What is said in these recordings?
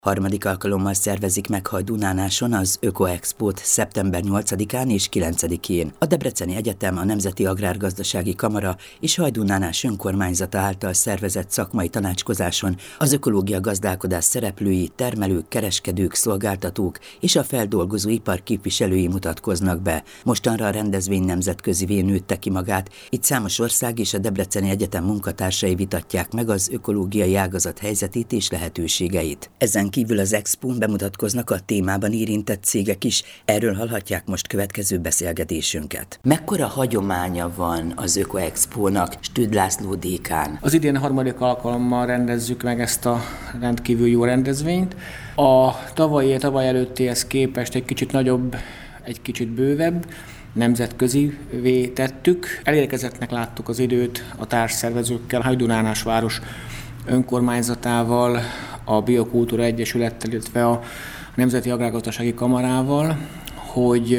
Harmadik alkalommal szervezik meg Hajdúnánáson az Öko-Expót szeptember 8-án és 9-én. A Debreceni Egyetem, a Nemzeti Agrárgazdasági Kamara és Hajdúnánás önkormányzata által szervezett szakmai tanácskozáson az ökológia gazdálkodás szereplői, termelők, kereskedők, szolgáltatók és a feldolgozó ipar képviselői mutatkoznak be. Mostanra a rendezvény nemzetközivé nőtte ki magát, itt számos ország és a Debreceni Egyetem munkatársai vitatják meg az ökológiai ágazat helyzetét és lehetőségeit. Ezen kívül az Expón bemutatkoznak a témában érintett cégek is, erről hallhatják most következő beszélgetésünket. Mekkora hagyománya van az Öko-Expónak, Stüd László dékán? Az idén harmadik alkalommal rendezzük meg ezt a rendkívül jó rendezvényt. A tavaly előttihez képest egy kicsit nagyobb, egy kicsit bővebb, nemzetközivé tettük. Elérkezettnek láttuk az időt a társszervezőkkel, Hajdúnánás város önkormányzatával, a Biokultúra Egyesülettel, illetve a Nemzeti Agrárgazdasági Kamarával, hogy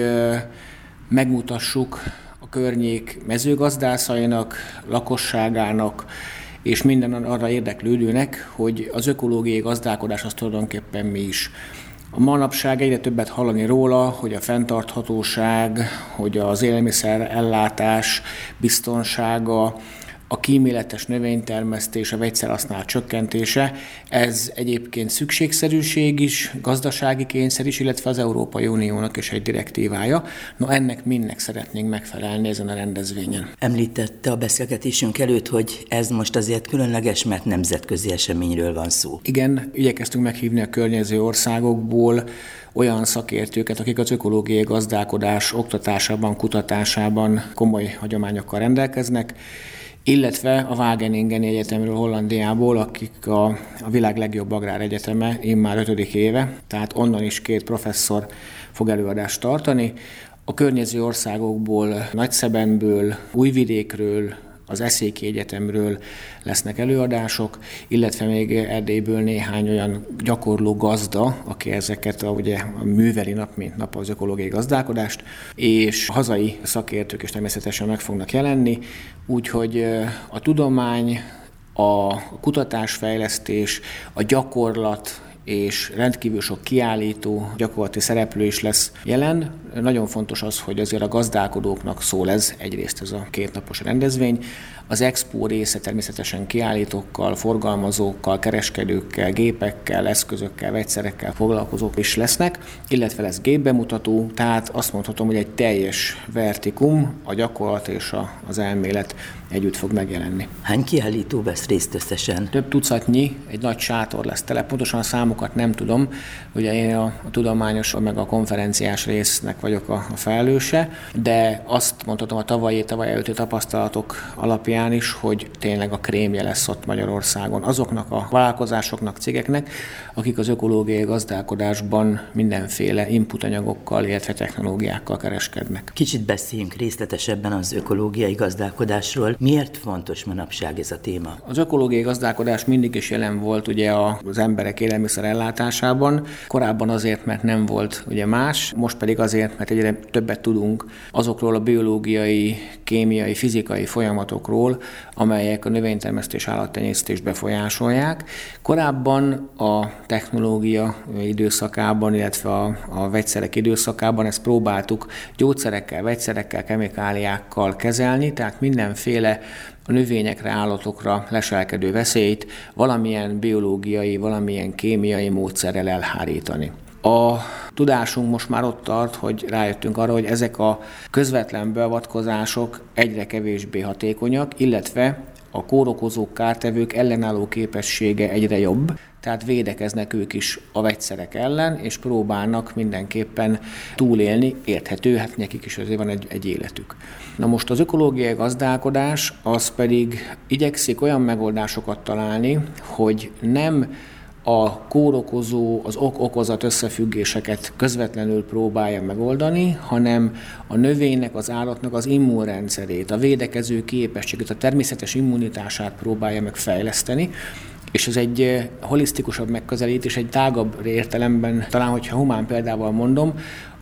megmutassuk a környék mezőgazdászainak, lakosságának és minden arra érdeklődőnek, hogy az ökológiai gazdálkodás az tulajdonképpen mi is. A manapság egyre többet hallani róla, hogy a fenntarthatóság, hogy az élelmiszer ellátás biztonsága, a kíméletes növénytermesztés, a vegyszerhasználat csökkentése, ez egyébként szükségszerűség is, gazdasági kényszer is, illetve az Európai Uniónak is egy direktívája. Ennek mindnek szeretnénk megfelelni ezen a rendezvényen. Említette a beszélgetésünk előtt, hogy ez most azért különleges, mert nemzetközi eseményről van szó. Igen, igyekeztünk meghívni a környező országokból olyan szakértőket, akik az ökológiai gazdálkodás oktatásában, kutatásában komoly hagyományokkal rendelkeznek, illetve a Wageningeni Egyetemről, Hollandiából, akik a világ legjobb agráregyetemE, immár 5. éve, tehát onnan is 2 professzor fog előadást tartani. A környező országokból, Nagyszebenből, Újvidékről, az Eszéki Egyetemről lesznek előadások, illetve még Erdélyből néhány olyan gyakorló gazda, aki ezeket ugye műveli nap mint nap az ökológiai gazdálkodást, és hazai szakértők is természetesen meg fognak jelenni, úgyhogy a tudomány, a kutatásfejlesztés, a gyakorlat és rendkívül sok kiállító, gyakorlati szereplő is lesz jelen. Nagyon fontos az, hogy azért a gazdálkodóknak szól ez, egyrészt ez a 2 napos rendezvény. Az Expó része természetesen kiállítókkal, forgalmazókkal, kereskedőkkel, gépekkel, eszközökkel, vegyszerekkel foglalkozók is lesznek, illetve lesz gépbemutató, tehát azt mondhatom, hogy egy teljes vertikum, a gyakorlat és az elmélet együtt fog megjelenni. Hány kiállító vesz részt összesen? Több tucatnyi, egy nagy sátor lesz tele, pontosan a számokat nem tudom, ugye én a tudományos meg a konferenciás résznek vagyok a felelőse, de azt mondhatom a tavaly előtti tapasztalatok alapján is, hogy tényleg a krémje lesz ott Magyarországon azoknak a vállalkozásoknak, cégeknek, akik az ökológiai gazdálkodásban mindenféle inputanyagokkal, illetve technológiákkal kereskednek. Kicsit beszéljünk részletesebben az ökológiai gazdálkodásról. Miért fontos manapság ez a téma? Az ökológiai gazdálkodás mindig is jelen volt ugye az emberek élelmiszer ellátásában. Korábban azért, mert nem volt ugye más, most pedig azért, mert egyre többet tudunk azokról a biológiai, kémiai, fizikai folyamatokról, amelyek a növénytermesztés, állattenyésztést befolyásolják. Korábban a technológia időszakában, illetve a vegyszerek időszakában ezt próbáltuk gyógyszerekkel, vegyszerekkel, kemikáliákkal kezelni, tehát mindenféle a növényekre, állatokra leselkedő veszélyt valamilyen biológiai, valamilyen kémiai módszerrel elhárítani. A tudásunk most már ott tart, hogy rájöttünk arra, hogy ezek a közvetlen beavatkozások egyre kevésbé hatékonyak, illetve a kórokozók, kártevők ellenálló képessége egyre jobb, tehát védekeznek ők is a vegyszerek ellen, és próbálnak mindenképpen túlélni, érthető, hát nekik is azért van egy életük. Na most az ökológiai gazdálkodás az pedig igyekszik olyan megoldásokat találni, hogy nem a kórokozó, az ok-okozat összefüggéseket közvetlenül próbálja megoldani, hanem a növénynek, az állatnak az immunrendszerét, a védekező képességét, a természetes immunitását próbálja megfejleszteni, és ez egy holisztikusabb megközelítés, egy tágabb értelemben, talán hogyha humán példával mondom,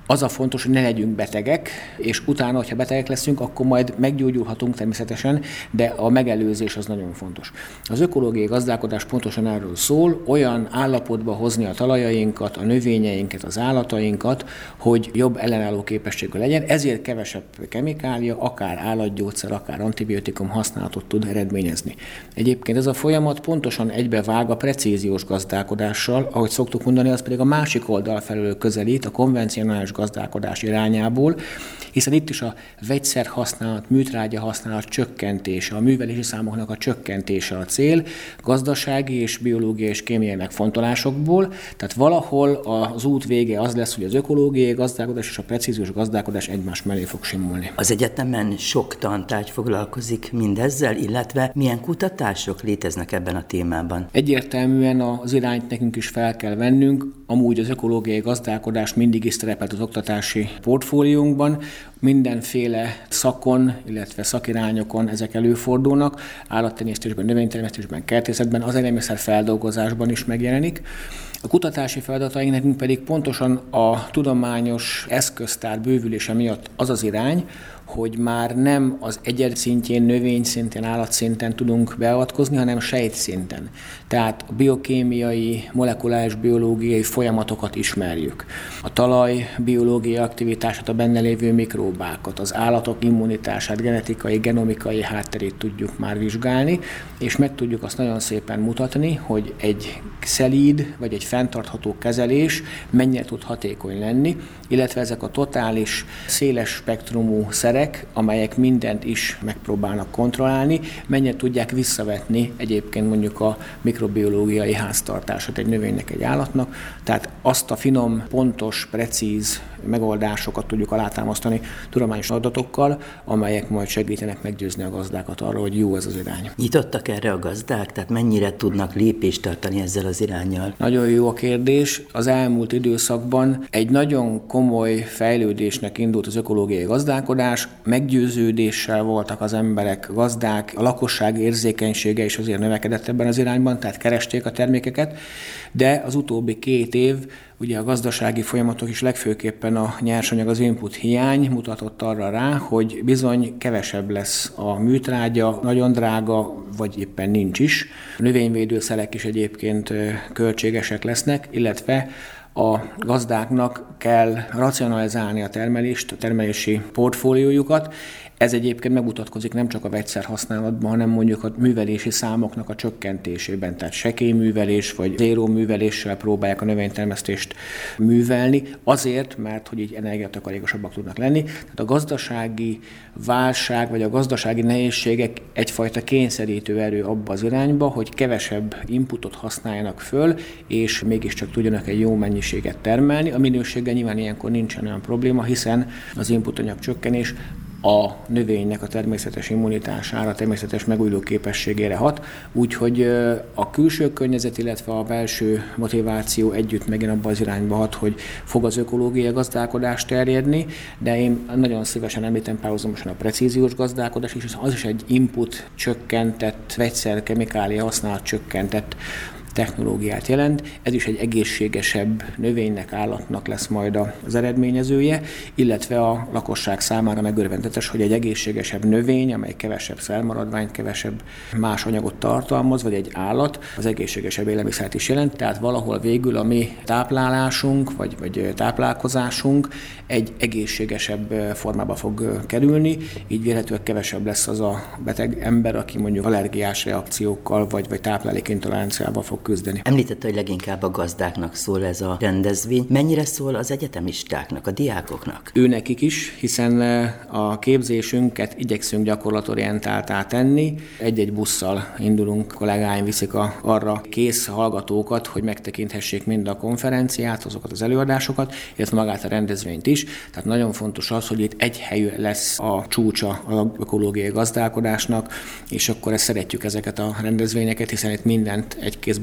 Az a fontos, hogy ne legyünk betegek, és utána, hogyha betegek leszünk, akkor majd meggyógyulhatunk természetesen, de a megelőzés az nagyon fontos. Az ökológiai gazdálkodás pontosan erről szól, olyan állapotba hozni a talajainkat, a növényeinket, az állatainkat, hogy jobb ellenálló képességű legyen, ezért kevesebb kemikália, akár állatgyógyszer, akár antibiotikum használatot tud eredményezni. Egyébként ez a folyamat pontosan egybevág a precíziós gazdálkodással, ahogy szoktuk mondani, az pedig a másik oldal felől közelít, a konvencionális gazdálkodás irányából, hiszen itt is a vegyszerhasználat, műtrágya használat csökkentése, a művelési számoknak a csökkentése a cél, gazdasági és biológiai és kémiai megfontolásokból, tehát valahol az út vége az lesz, hogy az ökológiai gazdálkodás és a precíziós gazdálkodás egymás mellé fog simulni. Az egyetemen sok tantárgy foglalkozik mindezzel, illetve milyen kutatások léteznek ebben a témában? Egyértelműen az irányt nekünk is fel kell vennünk, amúgy az ökológiai gazdálkodás mindig is szerepelt az oktatási portfóliónkban, mindenféle szakon, illetve szakirányokon ezek előfordulnak, állattenyésztésben, növénytermesztésben, kertészetben, az élelmiszer feldolgozásban is megjelenik. A kutatási feladataink nekünk pedig pontosan a tudományos eszköztár bővülése miatt az az irány, hogy már nem az egyed szintjén, növény szinten, állat szinten tudunk beavatkozni, hanem sejt szinten. Tehát a biokémiai, molekuláris biológiai folyamatokat ismerjük. A talaj biológiai aktivitását, a benne lévő mikróbákat, az állatok immunitását, genetikai, genomikai hátterét tudjuk már vizsgálni, és meg tudjuk azt nagyon szépen mutatni, hogy egy szelíd vagy egy fenntartható kezelés mennyire tud hatékony lenni, illetve ezek a totális, széles spektrumú szerek, amelyek mindent is megpróbálnak kontrollálni, mennyire tudják visszavetni egyébként mondjuk a mikrobiológiai háztartását egy növénynek, egy állatnak. Tehát azt a finom, pontos, precíz megoldásokat tudjuk alátámasztani tudományos adatokkal, amelyek majd segítenek meggyőzni a gazdákat arról, hogy jó ez az irány. Nyitottak erre a gazdák? Tehát mennyire tudnak lépést tartani ezzel az iránnyal? Nagyon jó a kérdés. Az elmúlt időszakban egy nagyon komoly fejlődésnek indult az ökológiai gazdálkodás, meggyőződéssel voltak az emberek, gazdák, a lakosság érzékenysége is azért növekedett ebben az irányban, tehát keresték a termékeket, de az utóbbi 2 év ugye a gazdasági folyamatok is legfőképpen a nyersanyag, az input hiány mutatott arra rá, hogy bizony kevesebb lesz a műtrágya, nagyon drága, vagy éppen nincs is. A növényvédőszerek is egyébként költségesek lesznek, illetve a gazdáknak kell racionalizálni a termelést, a termelési portfóliójukat. Ez egyébként megmutatkozik nem csak a vegyszer használatban, hanem mondjuk a művelési számoknak a csökkentésében. Tehát sekélyművelés vagy zéró műveléssel próbálják a növénytermesztést művelni, azért, mert hogy így energiatakarékosabbak tudnak lenni. Tehát a gazdasági válság vagy a gazdasági nehézségek egyfajta kényszerítő erő abba az irányba, hogy kevesebb inputot használjanak föl, és mégiscsak tudjanak egy jó mennyiséget termelni. A minőséggel nyilván ilyenkor nincsen olyan probléma, hiszen az inputanyag csökkenés a növénynek a természetes immunitására, a természetes megújuló képességére hat, úgyhogy a külső környezet, illetve a belső motiváció együtt megint abban az irányba hat, hogy fog az ökológiai gazdálkodás terjedni, de én nagyon szívesen említem párhuzamosan a precíziós gazdálkodás, és az is egy input csökkentett, vegyszer, kemikália használat csökkentett technológiát jelent. Ez is egy egészségesebb növénynek, állatnak lesz majd az eredményezője, illetve a lakosság számára megörvendetes, hogy egy egészségesebb növény, amely kevesebb szermaradványt, kevesebb más anyagot tartalmaz, vagy egy állat, az egészségesebb élelmiszert is jelent, tehát valahol végül a mi táplálásunk, vagy táplálkozásunk egy egészségesebb formába fog kerülni, így vélhetően kevesebb lesz az a beteg ember, aki mondjuk allergiás reakciókkal, vagy táplálékintoleranciával fog küzdeni. Említette, hogy leginkább a gazdáknak szól ez a rendezvény. Mennyire szól az egyetemistáknak, a diákoknak? Őnekik is, hiszen a képzésünket igyekszünk gyakorlatorientáltá tenni. Egy-egy busszal indulunk, kollégáim viszik arra kész hallgatókat, hogy megtekinthessék mind a konferenciát, azokat az előadásokat, illetve magát a rendezvényt is. Tehát nagyon fontos az, hogy itt egy helyű lesz a csúcsa az ökológiai gazdálkodásnak, és akkor szeretjük ezeket a rendezvényeket, hiszen itt mindent egy kézben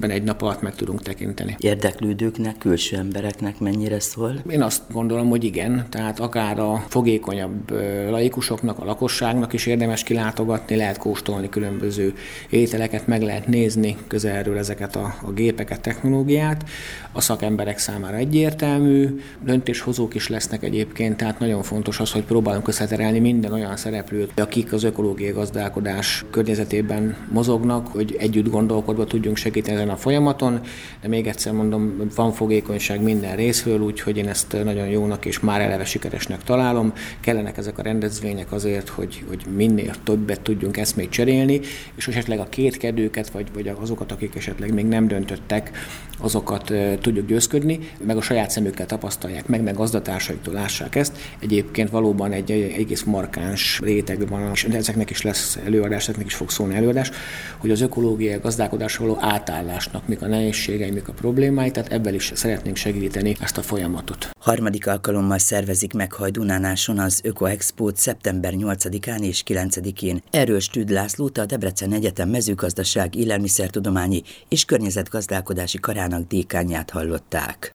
ebben egy nap alatt meg tudunk tekinteni. Érdeklődőknek, külső embereknek mennyire szól? Én azt gondolom, hogy igen, tehát akár a fogékonyabb laikusoknak, a lakosságnak is érdemes kilátogatni, lehet kóstolni különböző ételeket, meg lehet nézni közelről ezeket a gépeket, technológiát. A szakemberek számára egyértelmű, döntéshozók is lesznek egyébként, tehát nagyon fontos az, hogy próbálunk összeterelni minden olyan szereplőt, akik az ökológiai gazdálkodás környezetében mozognak, hogy együtt gondolkodva tudjunk segíteni ezen a folyamaton, de még egyszer mondom, van fogékonyság minden részről, úgyhogy én ezt nagyon jónak és már eleve sikeresnek találom. Kellenek ezek a rendezvények azért, hogy minél többet tudjunk eszmét cserélni, és esetleg a kétkedőket, vagy azokat, akik esetleg még nem döntöttek, azokat tudjuk győzködni, meg a saját szemükkel tapasztalják meg gazdatársaiktól lássák ezt. Egyébként valóban egy egész markáns réteg van, és ezeknek is lesz előadás, ezeknek is fog szólni előadás, hogy az ökológiai gazdálkodásra való átállásnak mik a nehézségei, mik a problémái, tehát ebből is szeretnénk segíteni ezt a folyamatot. Harmadik alkalommal szervezik meg Hajdúnánáson az Öko-Expót szeptember 8-án és 9-én. Erről Stüd Lászlót, a Debrecen Egyetem mezőgazdaság, élelmiszertudományi és környezetgazdálkodási karának dékánját hallották.